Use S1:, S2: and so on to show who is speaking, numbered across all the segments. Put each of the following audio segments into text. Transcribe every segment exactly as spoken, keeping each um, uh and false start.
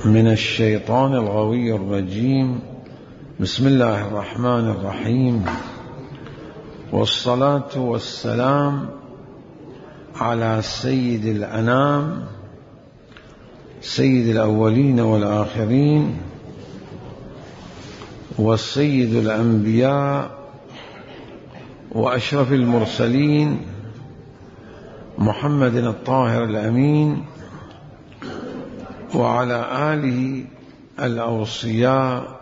S1: من الشيطان الغوي الرجيم. بسم الله الرحمن الرحيم، والصلاة والسلام على سيد الأنام سيد الأولين والآخرين والسيد الأنبياء وأشرف المرسلين محمد الطاهر الأمين، وعلى آله الأوصياء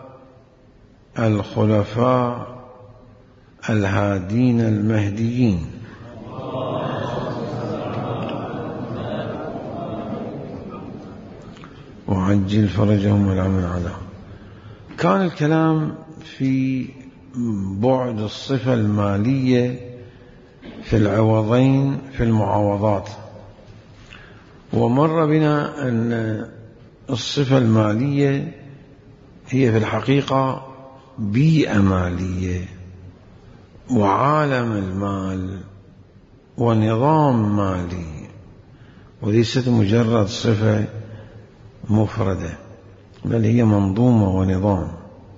S1: الخلفاء الهادين المهديين. وعجل فرجهم والعمل عليهم. كان الكلام في بعد الصفة المالية في العوضين في المعاوضات، ومر بنا أن الصفة المالية هي في الحقيقة بيئة مالية وعالم المال ونظام مالي، وليست مجرد صفة مفردة، بل هي منظومة ونظام.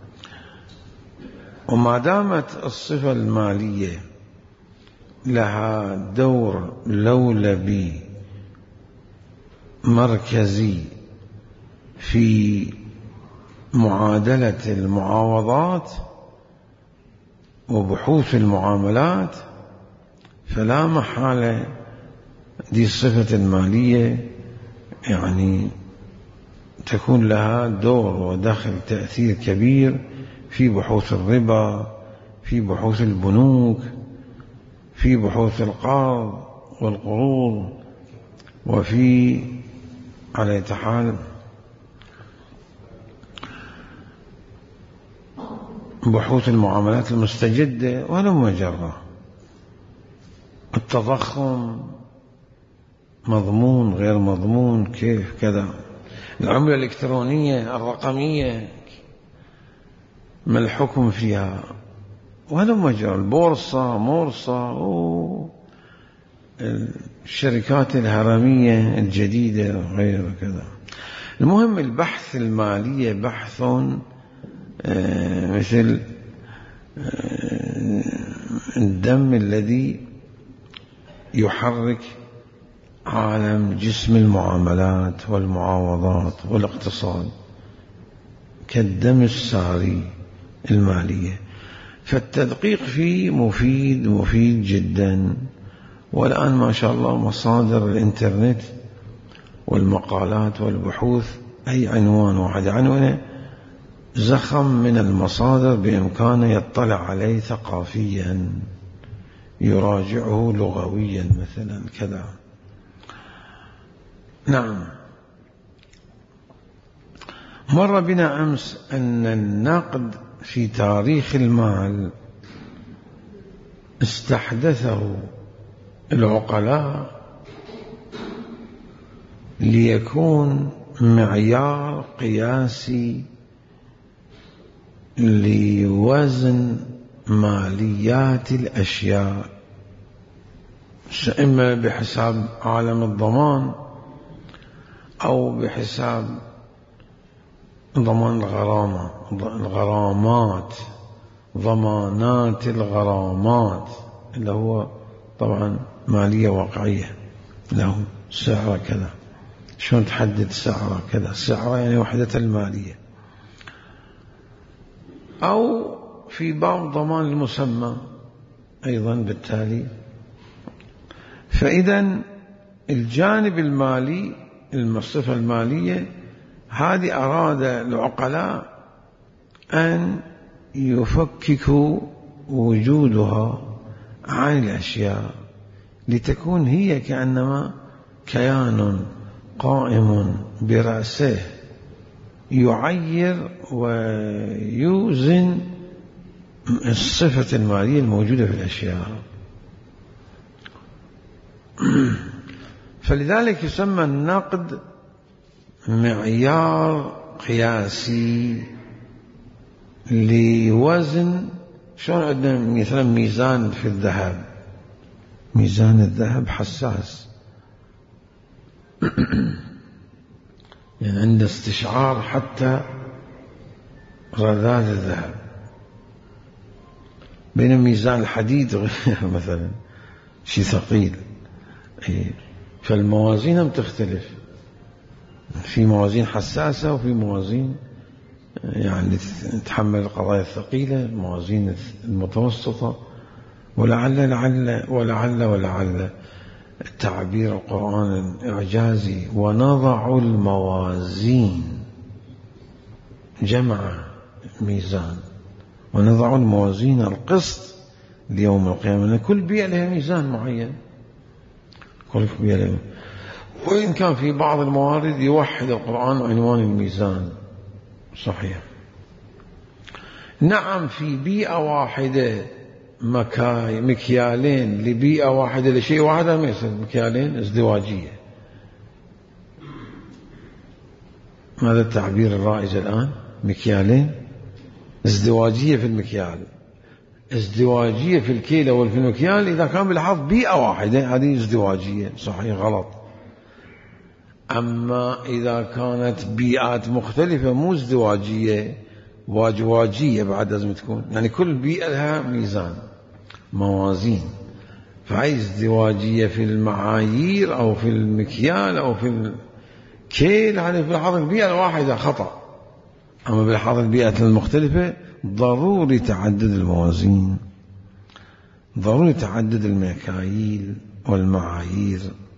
S1: وما دامت الصفة المالية لها دور لولبي مركزي في معادلة المعاوضات وبحوث المعاملات، فلا محالة دي الصفة المالية يعني تكون لها دور ودخل تأثير كبير في بحوث الربا، في بحوث البنوك، في بحوث القرض والقروض، وفي على حال بحوث المعاملات المستجدة ولو جرة. التضخم مضمون غير مضمون، كيف كذا. العملة الإلكترونية الرقمية ما الحكم فيها ولو جرة. البورصة مورصة، الشركات الهرمية الجديدة وغير كذا. المهم البحث المالية بحث مثل الدم الذي يحرك عالم جسم المعاملات والمعاوضات والاقتصاد، كالدم الساري المالية. فالتدقيق فيه مفيد مفيد جدا. والآن ما شاء الله مصادر الإنترنت والمقالات والبحوث، أي عنوان واحد عنوانه زخم من المصادر بإمكانه يطلع عليه ثقافيا، يراجعه لغويا مثلا كذا. نعم. مر بنا أمس أن النقد في تاريخ المال استحدثه العقلاء ليكون معيار قياسي لوزن ماليات الأشياء، إما بحساب عالم الضمان أو بحساب ضمان الغرامة الغرامات ضمانات الغرامات، اللي هو طبعا مالية واقعية، له سعر كذا. شلون تحدد سعره كذا؟ سعره يعني وحدة المالية. أو في باب ضمان المسمى أيضا بالتالي. فإذا الجانب المالي، الصفة المالية هذه أراد العقلاء أن يفككوا وجودها عن الأشياء، لتكون هي كأنما كيان قائم برأسه يعير ويوزن الصفة المالية الموجودة في الأشياء. فلذلك يسمى النقد معيار قياسي لوزن. شلون عندنا مثلا ميزان في الذهب، ميزان الذهب حساس يعني عنده استشعار حتى رذاذ الذهب، بين ميزان الحديد غير مثلا شيء ثقيل. فالموازين هم تختلف، في موازين حساسة وفي موازين يعني تتحمل القضايا الثقيلة، موازين المتوسطة. ولعل لعل ولعل ولعل التعبير القرآن الإعجازي ونضع الموازين جمع ميزان، ونضع الموازين القسط ليوم القيامة، لأن كل بيئة لها ميزان معين، كل بيئة لها. وإن كان في بعض الموارد يوحد القرآن عنوان الميزان، صحيح. نعم في بيئة واحدة مكاي مكيالين لبيئة واحدة لشيء واحد ما يصير مكيالين، ازدواجية. ماذا التعبير الرائج الآن؟ مكيالين، ازدواجية في المكيال، ازدواجية في الكيلة وفي المكيال إذا كان بالحظ بيئة واحدة، هذه ازدواجية، صحيح غلط. أما إذا كانت بيئات مختلفة مو ازدواجية، واجواجية بعد لازم تكون، يعني كل بيئة لها ميزان موازين. فهي ازدواجية في المعايير أو في المكيال أو في الكيل، هذه في الحظ البيئة الواحدة خطأ. أما بالحظ البيئة المختلفة ضروري تعدد الموازين، ضروري تعدد المكاييل والمعايير.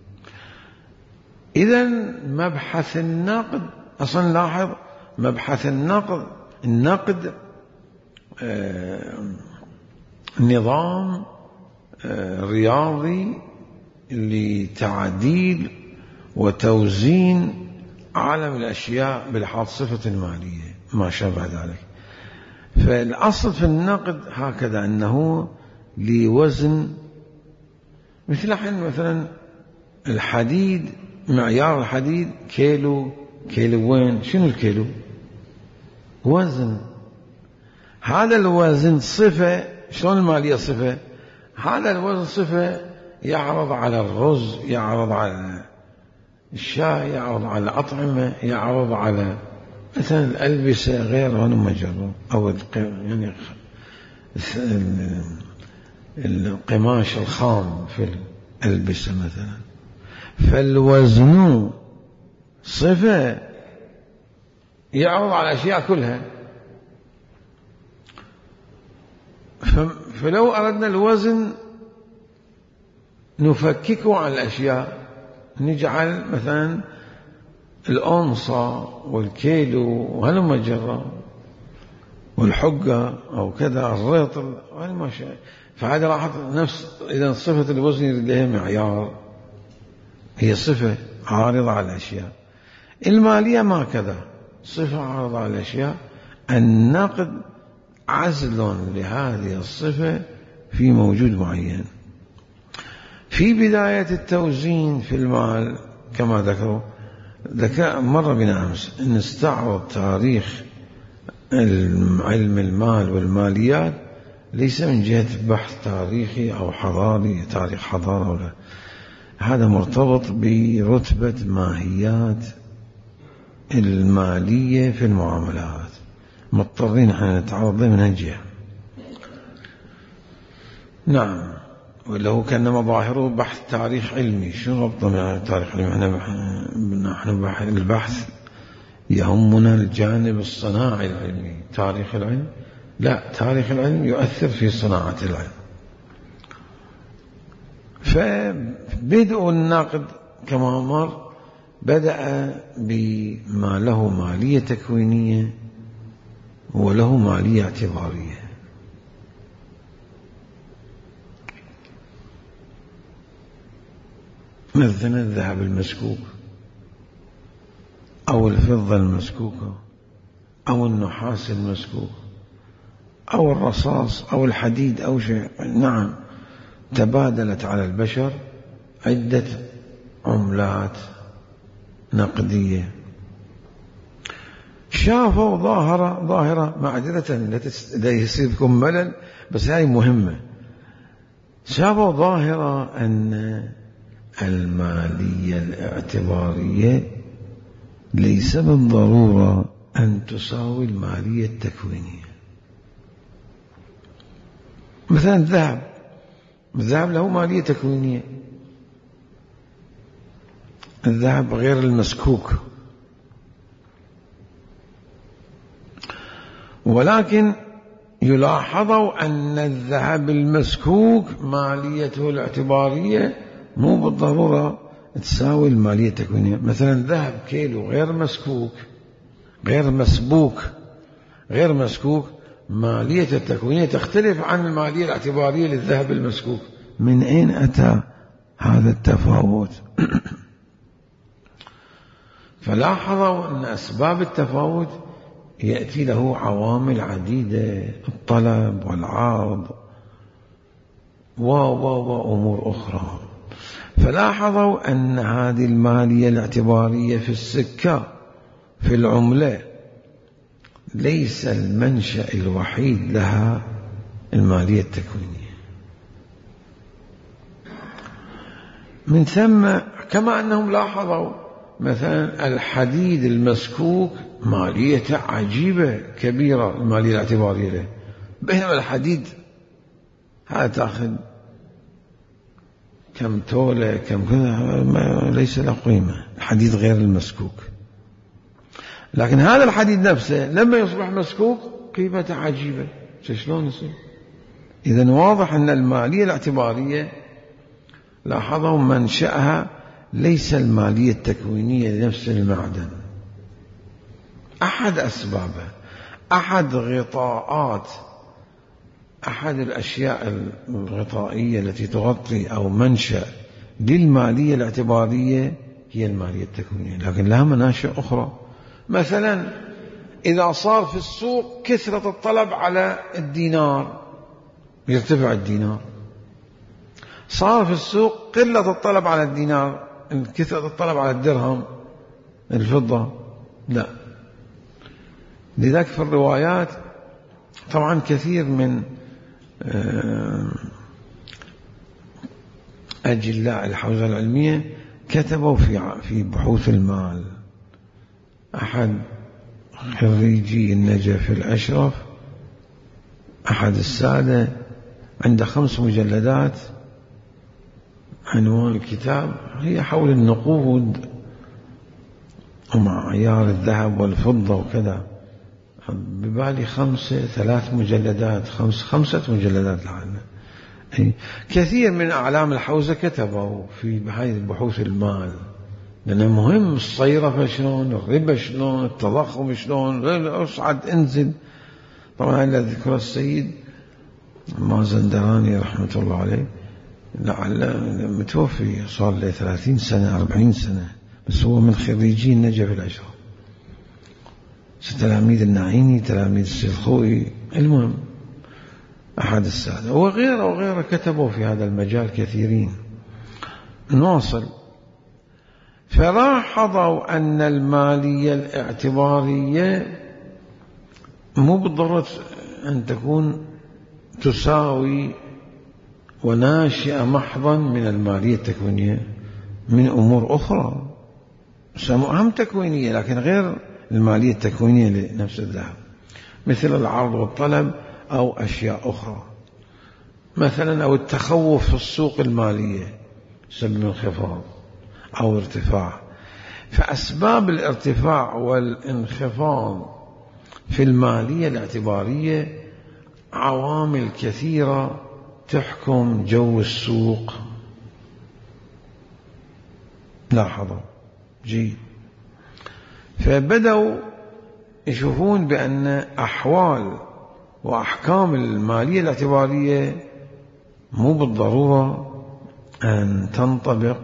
S1: إذن مبحث النقد أصلا، لاحظ مبحث النقد النقد آه نظام آه رياضي لتعديل وتوزين عالم الأشياء بالحظ صفة المالية ما شابه ذلك. فالأصل في النقد هكذا أنه لوزن، مثل حين مثلا الحديد، معيار الحديد كيلو، كيلوين. شنو الكيلو؟ وزن. هذا الوزن صفة. شلون المالية صفة؟ هذا الوزن صفة يعرض على الرز، يعرض على الشاي، يعرض على الأطعمة، يعرض على مثلا الألبسة غير مجرد، أو يعني القماش الخام في الألبسة مثلا. فالوزن صفة يعرض على الأشياء كلها. فلو أردنا الوزن نفككه عن الأشياء، نجعل مثلا الأونصة والكيلو وهلم جرا والحقة أو كذا الرطل وهلم شيء. فهذا راح نفس، إذا صفة الوزن لها معيار، هي صفة عارضة على الأشياء. المالية ما كذا، صفة عارضة على الأشياء. النقد عزل لهذه الصفة في موجود معين. في بداية التوزين في المال كما ذكروا ذكاء مر بنا أمس، أن نستعرض تاريخ علم المال والماليات ليس من جهة بحث تاريخي أو حضاري، تاريخ حضارة ولا، هذا مرتبط برتبة ماهيات المالية في المعاملات، مضطرين احنا نتعرض له من هالجهة. نعم، ولا هو كان مظاهره بحث تاريخ علمي. شو ربطه مع تاريخ علمي؟ نحن البحث يهمنا الجانب الصناعي العلمي. تاريخ العلم لا، تاريخ العلم يؤثر في صناعة العلم. فبدء النقد كما مر بدأ بما له مالية تكوينية وله مالية اعتبارية. مثلا الذهب المسكوك أو الفضة المسكوكة أو النحاس المسكوك أو الرصاص أو الحديد أو شيء. نعم، تبادلت على البشر عدة عملات نقدية. شافوا ظاهرة ظاهرة معذرة لا يصيبكم ملل، بس هاي مهمة. شافوا ظاهرة أن المالية الاعتبارية ليس بالضرورة أن تساوي المالية التكوينية. مثلا الذهب، الذهب له مالية تكوينية. الذهب غير المسكوك، ولكن يلاحظ أن الذهب المسكوك ماليته الاعتبارية مو بالضرورة تساوي المالية التكوينية. مثلا ذهب كيلو غير مسكوك غير مسبوك غير مسكوك مالية التكوينية تختلف عن المالية الاعتبارية للذهب المسكوك. من أين أتى هذا التفاوت؟ فلاحظوا أن أسباب التفاوت يأتي له عوامل عديدة، الطلب والعرض و وأمور أخرى. فلاحظوا أن هذه المالية الاعتبارية في السكة في العملة ليس المنشأ الوحيد لها المالية التكوينية. من ثم كما أنهم لاحظوا مثلا الحديد المسكوك ماليته عجيبة كبيرة المالية الاعتبارية له، بينما الحديد هذا تأخذ كم تولة كم كذا ليس له قيمة، الحديد غير المسكوك. لكن هذا الحديد نفسه لما يصبح مسكوك قيمته عجيبة. شلون يصير؟ إذن واضح أن المالية الاعتبارية لاحظوا منشأها ليس المالية التكوينية لنفس المعدن. أحد أسبابه، أحد غطاءات، أحد الأشياء الغطائية التي تغطي أو منشأ للمالية الاعتبارية هي المالية التكوينية، لكن لها مناشئ أخرى. مثلا إذا صار في السوق كثرة الطلب على الدينار يرتفع الدينار، صار في السوق قلة الطلب على الدينار كثرة الطلب على الدرهم الفضة لا. لذلك في الروايات طبعا كثير من أجلاء الحوزة العلمية كتبوا في في بحوث المال. أحد خريجي النجف الأشرف أحد السادة عنده خمس مجلدات، عنوان الكتاب هي حول النقود ومعيار الذهب والفضة وكذا، ببالي خمسة ثلاث مجلدات خمس خمسة مجلدات لعنا. كثير من أعلام الحوزة كتبوا في هذه بحوث المال، لأنه مهم الصيرفة شلون، الربا شلون، التضخم شلون، أصعد انزل. طبعا إلى ذكر السيد مازندراني رحمة الله عليه، لعل متوفي صار له ثلاثين سنة أربعين سنة، بس هو من خريجي النجف الأشرف، تلاميذ النعيمي تلاميذ السيد الخوئي، المهم أحد السادة وغيره وغيره كتبوا في هذا المجال كثيرين. نواصل. فلاحظوا أن المالية الاعتبارية مو بالضرورة أن تكون تساوي وناشئة محضا من المالية التكوينية، من أمور أخرى هم تكوينية لكن غير المالية التكوينية لنفس الذهب، مثل العرض والطلب أو أشياء أخرى، مثلا أو التخوف في السوق المالية سبب انخفاض أو ارتفاع. فأسباب الارتفاع والانخفاض في المالية الاعتبارية عوامل كثيرة تحكم جو السوق. لاحظوا جيد. فبدأوا يشوفون بأن أحوال وأحكام المالية الاعتبارية مو بالضرورة أن تنطبق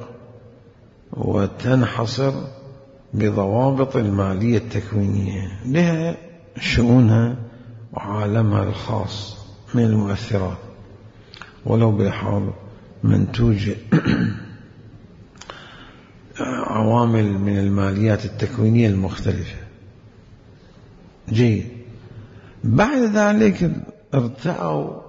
S1: وتنحصر بضوابط المالية التكوينية، لها شؤونها وعالمها الخاص من المؤثرات ولو بلحاظ منتوج عوامل من الماليات التكوينية المختلفة. جيد. بعد ذلك ارتأوا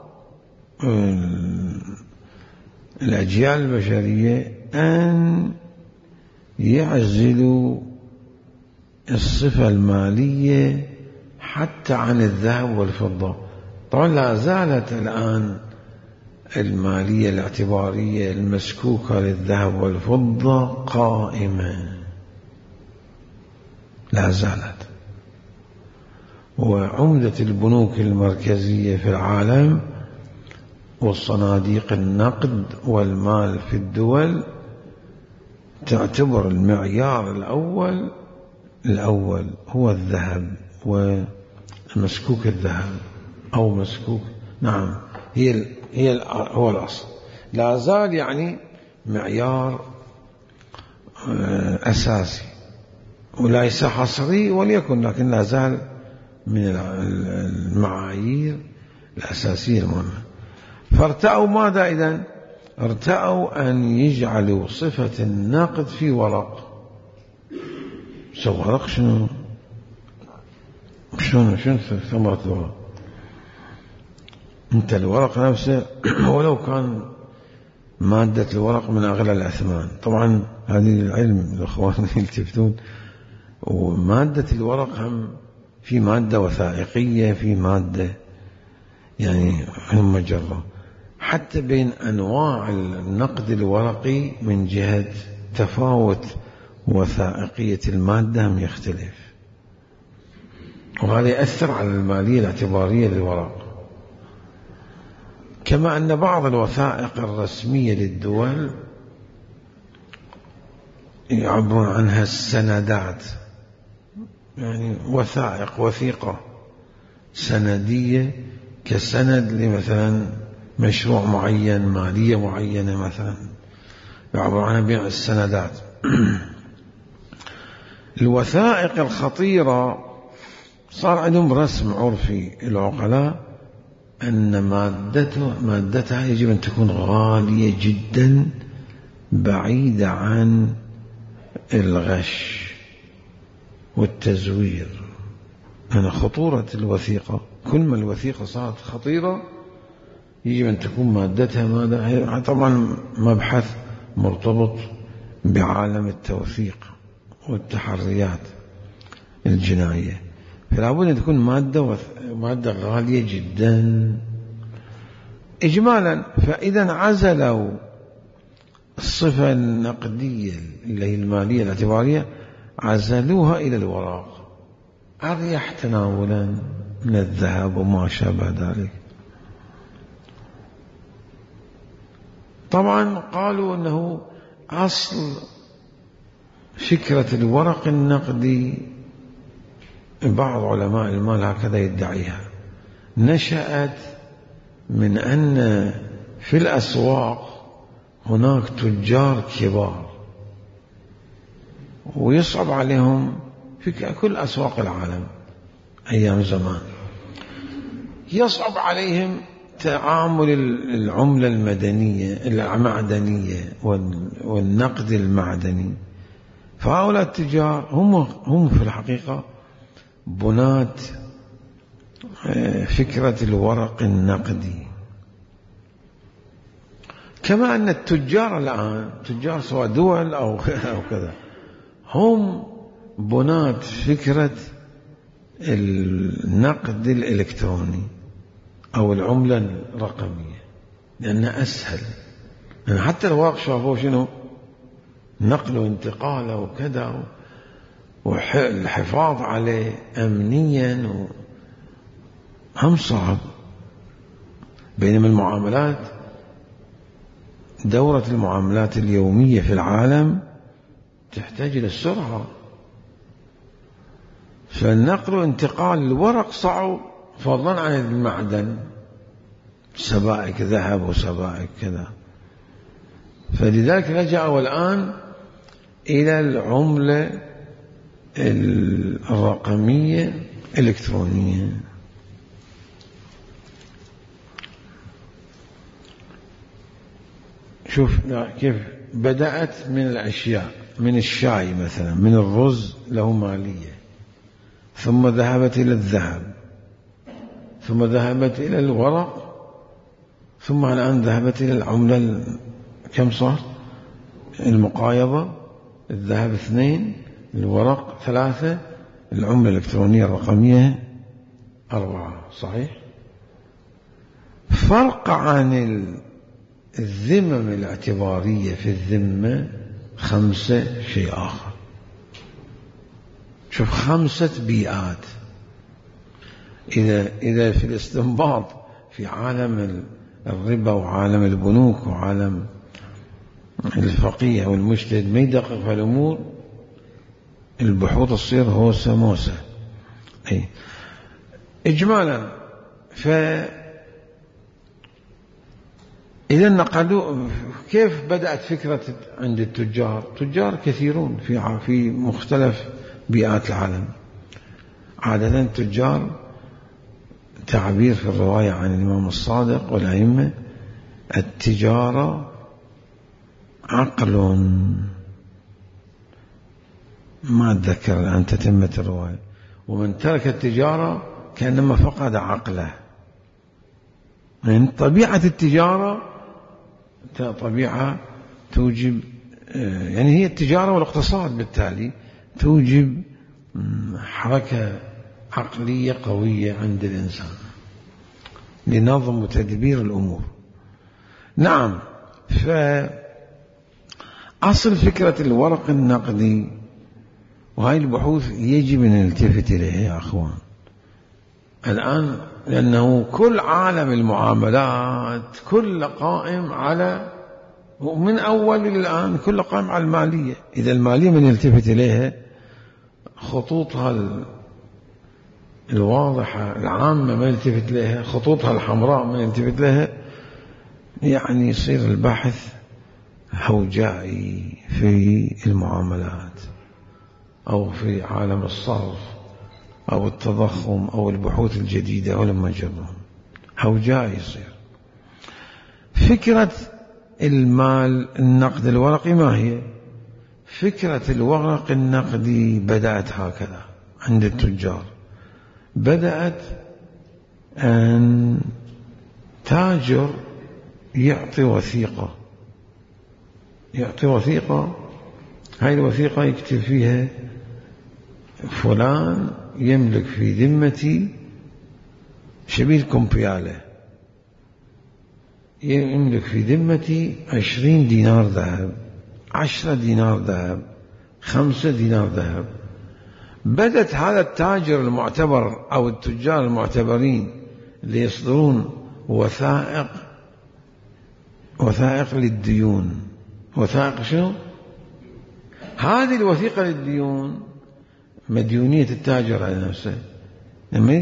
S1: الأجيال البشرية أن يعزلوا الصفة المالية حتى عن الذهب والفضة. طبعا لا زالت الآن المالية الاعتبارية المسكوكة للذهب والفضة قائمة، لا زالت. وعمدة البنوك المركزية في العالم والصناديق النقد والمال في الدول تعتبر المعيار الأول الأول هو الذهب ومسكوك الذهب أو مسكوك، نعم، هي هي هو الأصل. لا زال يعني معيار أساسي وليس حصري وليكن، لكن لا زال من المعايير الأساسية المهمة. فارتأوا ماذا إذن؟ ارتأوا أن يجعلوا صفة النقد في ورق. سو ورق شنو؟ شنو شنو ثمرة الورق؟ انت الورق نفسه ولو كان مادة الورق من أغلى الأثمان، طبعا هذه العلم الأخوان يلتفتون، ومادة الورق هم في مادة وثائقية، في مادة يعني هم مجرة. حتى بين أنواع النقد الورقي من جهة تفاوت وثائقية المادة هم يختلف، وهذا يأثر على المالية الاعتبارية للورق. كما أن بعض الوثائق الرسمية للدول يعبرون عنها السندات، يعني وثائق وثيقة سندية كسند لمثلا مشروع معين، مالية معينة مثلا، يعبرون عنها بيع السندات. الوثائق الخطيرة صار عندهم رسم عرفي العقلاء أن مادته مادتها يجب أن تكون غالية جدا بعيدة عن الغش والتزوير. أنا خطورة الوثيقة، كل ما الوثيقة صارت خطيرة يجب أن تكون مادتها ماذا؟ طبعا مبحث مرتبط بعالم التوثيق والتحريات الجنائية، فلا بد أن تكون مادة مادة غالية جدا إجمالا. فإذا عزلوا الصفة النقدية اللي هي المالية الاعتبارية، عزلوها إلى الوراق، أريح تناولا من الذهب وما شابه ذلك. طبعا قالوا أنه أصل فكرة الورق النقدي، بعض علماء المال هكذا يدعيها، نشأت من أن في الأسواق هناك تجار كبار ويصعب عليهم في كل أسواق العالم أيام زمان، يصعب عليهم تعامل العملة المدنية المعدنية والنقد المعدني. فهؤلاء التجار هم هم في الحقيقة بنات فكرة الورق النقدي. كما أن التجار الآن، تجار سواء دول أو أو كذا، هم بنات فكرة النقد الإلكتروني أو العملة الرقمية، لأنها أسهل. يعني حتى الورق شافوه شنو؟ نقل وانتقاله وكذا، والحفاظ عليه أمنيا هم صعب. بينما المعاملات، دورة المعاملات اليومية في العالم تحتاج إلى السرعة، فالنقل وانتقال الورق صعب، فضلا عن المعدن، سبائك ذهب وسبائك كذا. فلذلك لجأوا الآن إلى العملة الرقمية الإلكترونية. شوف كيف بدأت من الأشياء، من الشاي مثلا، من الرز له مالية، ثم ذهبت إلى الذهب، ثم ذهبت إلى الورق، ثم الآن ذهبت إلى العملة. كم صار؟ المقايضة، الذهب اثنين، الورق ثلاثة، العملة الإلكترونية الرقمية أربعة، صحيح؟ فرق عن الذمم الاعتبارية في الذمة خمسة شيء آخر. شوف، خمسة بيئات. إذا إذا في الاستنباط في عالم الربا وعالم البنوك وعالم الفقيه والمجتهد ما يدقق في الأمور، البحوث تصير هوسة موسى. أي إجمالا، فإذا نقلوا كيف بدأت فكرة عند التجار؟ تجار كثيرون في في مختلف بيئات العالم. عادة التجار، تعبير في الرواية عن الإمام الصادق والأئمة: التجارة عقل. ما أتذكر الآن تتمة الرواية. ومن ترك التجارة كأنما فقد عقله. من طبيعة التجارة طبيعة توجب، يعني هي التجارة والاقتصاد بالتالي توجب حركة عقلية قوية عند الإنسان لنظم وتدبير الأمور. نعم، فأصل فكرة الورق النقدي، وهذه البحوث يجب أن نلتفت إليها يا أخوان الآن، لأنه كل عالم المعاملات كل قائم على، ومن أول الآن كل قائم على المالية. إذا المالية من يلتفت إليها، خطوطها الواضحة العامة ما يلتفت إليها، خطوطها الحمراء ما يلتفت إليها، يعني يصير البحث هوجائي في المعاملات أو في عالم الصرف أو التضخم أو البحوث الجديدة ولما جرهم هوجائي يصير. فكرة المال النقد الورقي ما هي؟ فكرة الورق النقدي بدأت هكذا عند التجار. بدأت أن تاجر يعطي وثيقة، يعطي وثيقة، هاي الوثيقة يكتب فيها: فلان يملك في ذمتي شبيه كومبيالة، يملك في ذمتي عشرين دينار ذهب، عشرة دينار ذهب، خمسة دينار ذهب. بدأت هذا التاجر المعتبر أو التجار المعتبرين اللي يصدرون وثائق، وثائق للديون. وثائق شنو؟ هذه الوثيقة للديون مديونية التاجر على نفسه، لما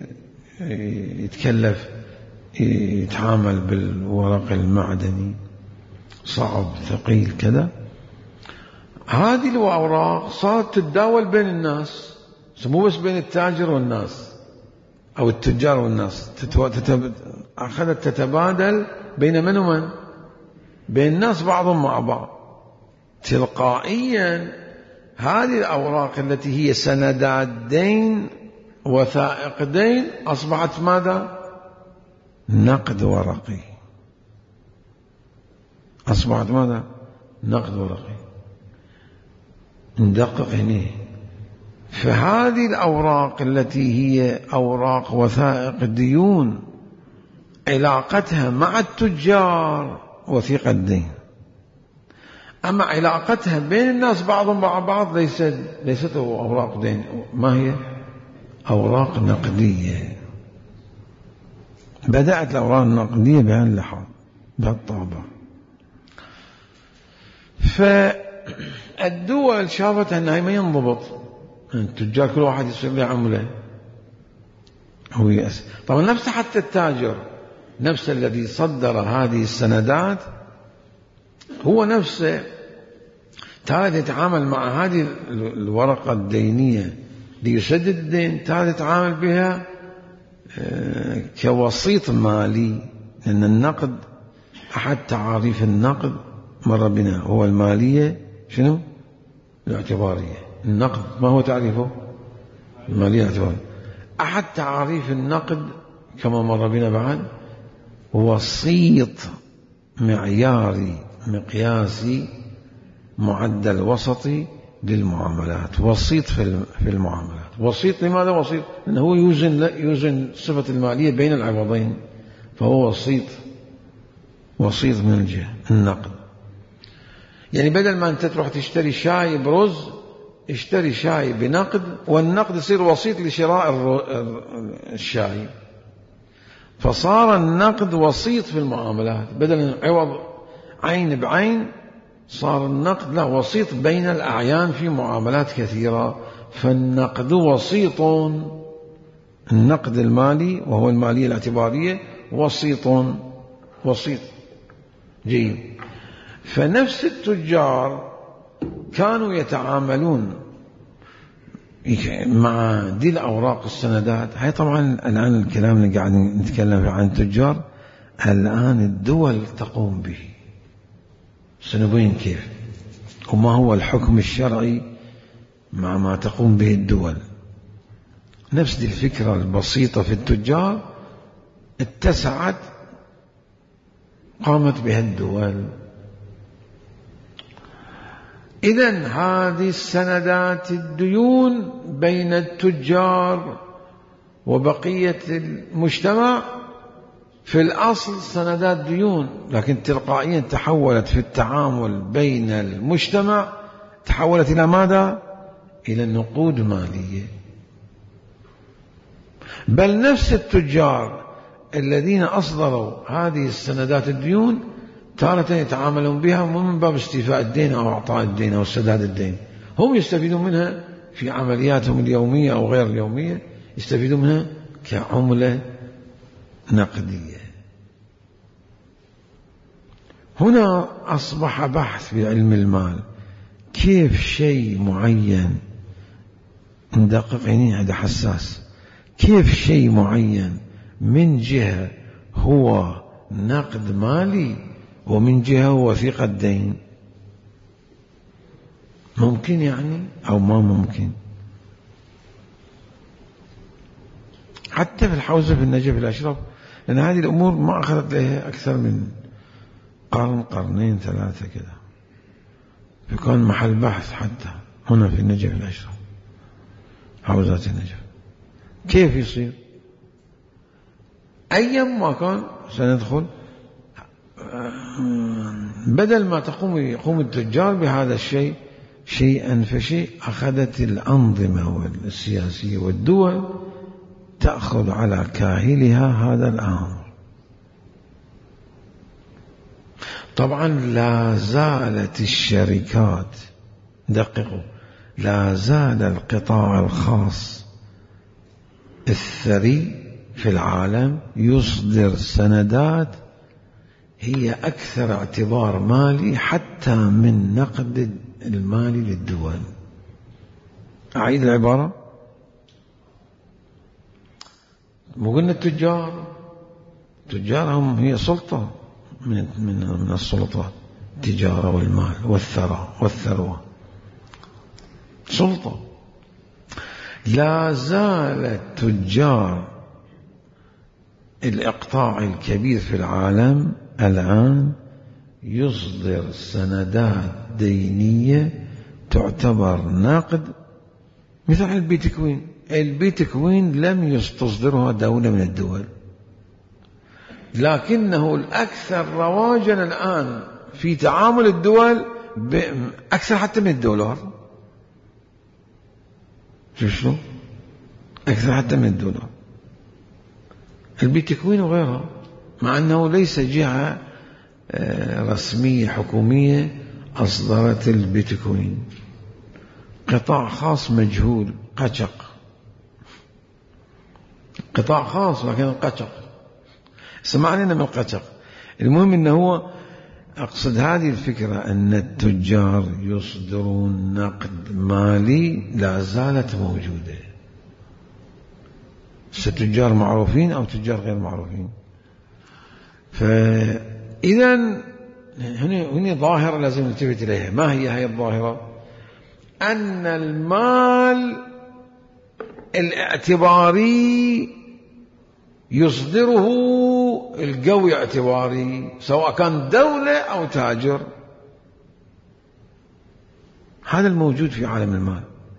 S1: يتكلف يتعامل بالورق المعدني صعب ثقيل كذا، هذه الأوراق صارت تتداول بين الناس، مو بس بين التاجر والناس أو التجار والناس، أخذت تتبادل بين من ومن؟ بين الناس بعضهم مع بعض. تلقائيا هذه الأوراق التي هي سندات دين، وثائق دين، أصبحت ماذا؟ نقد ورقي. أصبحت ماذا؟ نقد ورقي. ندقق هنا. فهذه الأوراق التي هي أوراق وثائق ديون علاقتها مع التجار وثيقة دين، أما علاقتها بين الناس بعضهم مع بعض ليست ليست أوراق دين. ما هي؟ أوراق نقدية. بدأت الأوراق النقدية بهاللحظة بهالطابع. فالدول شافت أنها ما ينضبط التجار كل واحد يصير له عملة هو يأس. طبعا نفس حتى التاجر نفس الذي صدر هذه السندات هو نفسه تارة يتعامل مع هذه الورقة الدينية ليسدد الدين، تارة يتعامل بها كوسيط مالي، لأن النقد أحد تعاريف النقد مر بنا هو المالية شنو؟ الاعتبارية. النقد ما هو تعريفه؟ المالية الاعتبارية. أحد تعاريف النقد كما مر بنا بعد وسيط معياري مقياسي معدل وسطي للمعاملات، وسيط في المعاملات. وسيط لماذا وسيط؟ لأنه هو يوزن يوزن الصفة المالية بين العوضين، فهو وسيط وسيط من الجهة النقد. يعني بدل ما أنت تروح تشتري شاي برز، اشتري شاي بنقد، والنقد يصير وسيط لشراء الشاي، فصار النقد وسيط في المعاملات. بدل عوض عين بعين صار النقد له وسيط بين الأعيان في معاملات كثيرة، فالنقد وسيط، النقد المالي وهو المالية الاعتبارية وسيط وسيط جيد. فنفس التجار كانوا يتعاملون مع دي الأوراق السندات. هاي طبعا الآن الكلام اللي قاعد نتكلم عن التجار، الآن الدول تقوم به، سنبين كيف وما هو الحكم الشرعي مع ما تقوم به الدول. نفس دي الفكرة البسيطة في التجار اتسعت قامت بها الدول. إذن هذه السندات الديون بين التجار وبقية المجتمع في الأصل سندات ديون، لكن تلقائيا تحولت في التعامل بين المجتمع، تحولت إلى ماذا؟ إلى نقود مالية. بل نفس التجار الذين أصدروا هذه السندات الديون تارة يتعاملون بها من باب استيفاء الدين أو أعطاء الدين أو سداد الدين، هم يستفيدون منها في عملياتهم اليومية أو غير اليومية، يستفيدون منها كعملة نقدية. هنا أصبح بحث في علم المال كيف شيء معين، ندقق هنا هذا حساس، كيف شيء معين من جهة هو نقد مالي ومن جهة هو وثيقة دين، ممكن يعني أو ما ممكن. حتى في الحوزة في النجف الأشرف، لأن هذه الأمور ما أخذت لها أكثر من قرن قرنين ثلاثة كذا، فكان محل بحث حتى هنا في النجف الأشرف، حوزات النجف، كيف يصير أيام ما كان سندخل، بدل ما تقوم يقوم التجار بهذا الشيء شيئا فشيء، أخذت الأنظمة السياسية والدول تأخذ على كاهلها هذا الأمر. طبعا لا زالت الشركات، دققوا، لا زال القطاع الخاص الثري في العالم يصدر سندات هي أكثر اعتبار مالي حتى من نقد المالي للدول. أعيد العبارة، مو قلنا التجار، تجارهم هي سلطة من من من السلطات، التجارة والمال والثراء والثروة سلطة. لا زال التجار الإقطاع الكبير في العالم الآن يصدر سندات دينية تعتبر نقد، مثل البيتكوين. البيتكوين لم يستصدرها دولة من الدول، لكنه الأكثر رواجا الآن في تعامل الدول أكثر حتى من الدولار. شوف شو أكثر حتى من الدولار البيتكوين وغيرها، مع أنه ليس جهة رسمية حكومية أصدرت البيتكوين، قطاع خاص مجهول، قشق، قطاع خاص لكن قشق، سمعنا من القشق. المهم أنه هو أقصد هذه الفكرة أن التجار يصدرون نقد مالي لا زالت موجودة. تجار معروفين أو تجار غير معروفين. فإذا هنا هنا ظاهرة لازم نلتفت إليها. ما هي هي الظاهرة؟ أن المال الاعتباري يصدره القوي اعتباري، سواء كان دولة أو تاجر. هذا الموجود في عالم المال.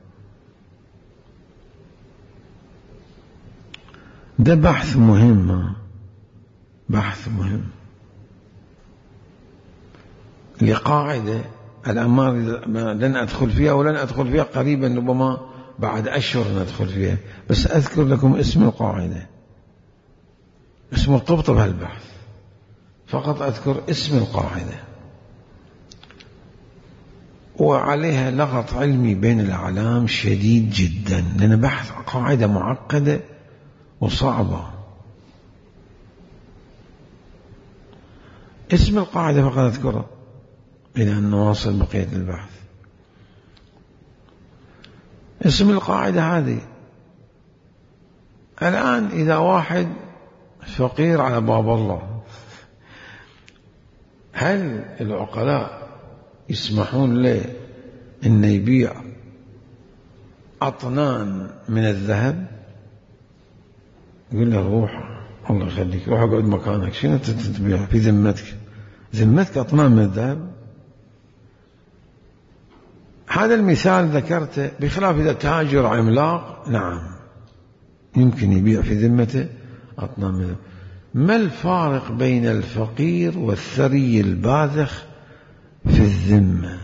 S1: ده بحث مهم، بحث مهم لقاعدة الآن لن أدخل فيها ولن أدخل فيها قريبا، ربما بعد أشهر ندخل فيها، بس أذكر لكم اسم القاعدة، اسم مرتبط بهالبحث، فقط أذكر اسم القاعدة، وعليها لغط علمي بين الأعلام شديد جدا، لأن بحث قاعدة معقدة وصعبة. اسم القاعدة فقط أذكره إلى أن نواصل بقية البحث. اسم القاعدة هذه: الآن إذا واحد فقير على باب الله، هل العقلاء يسمحون له أن يبيع أطنان من الذهب؟ يقول له روح، الله يخليك، روح اقعد مكانك، شنو تبيع في ذمتك؟ ذمتك أطنان من الذهب؟ هذا المثال ذكرته، بخلاف إذا تاجر عملاق نعم يمكن يبيع في ذمته أطنان من الذهب. ما الفارق بين الفقير والثري الباذخ في الذمة؟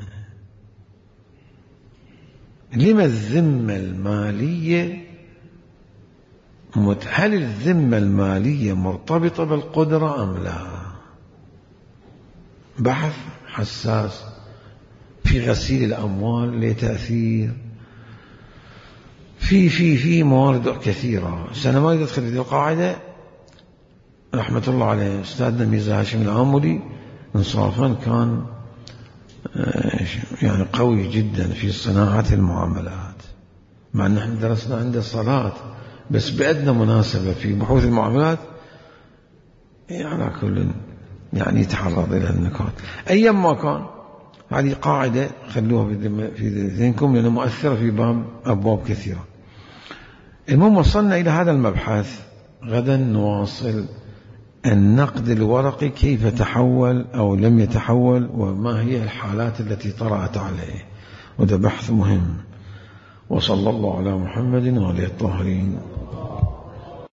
S1: لما الذمة المالية هل الذمة المالية مرتبطة بالقدرة أم لا؟ بحث حساس. في غسيل الأموال له تأثير، في في في موارد كثيرة. سنة ما يدخل في القاعدة رحمة الله عليه أستاذنا ميرزا هاشم العامري إنصافا كان يعني قوي جدا في صناعة المعاملات، مع أن احنا درسنا عنده الصلاة، بس بأدنى مناسبة في بحوث المعاملات يعني على كل يعني يتعرض إلى النكات. أيام ما كان هذه قاعدة خلوها في ذهنكم لأنها مؤثرة في باب أبواب كثيرة. المهم وصلنا إلى هذا المبحث. غدا نواصل النقد الورقي، كيف تحول أو لم يتحول، وما هي الحالات التي طرأت عليه، وده بحث مهم. وصلى الله على محمد وعلى الطاهرين.